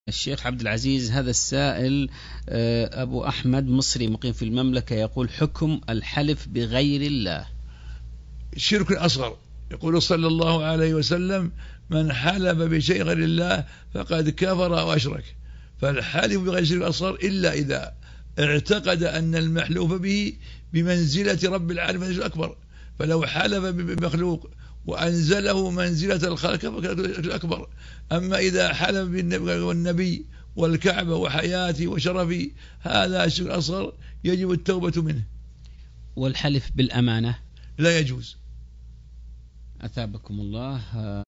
الشيخ عبد العزيز، هذا السائل أبو أحمد مصري مقيم في المملكة يقول: حكم الحلف بغير الله. شرك أصغر. يقول صلى الله عليه وسلم: من حلف بشيء غير الله فقد كفر وأشرك. فالحلف بغير شرك أصغر إلا إذا اعتقد أن المحلوف به بمنزلة رب العالمين الأكبر، فلو حلف بمخلوق وأنزله منزلة الخالق الأكبر. أما إذا حلف بالنبي والكعبة وحياتي وشرفي هذا شرك أصغر يجب التوبة منه. والحلف بالأمانة لا يجوز. أثابكم الله.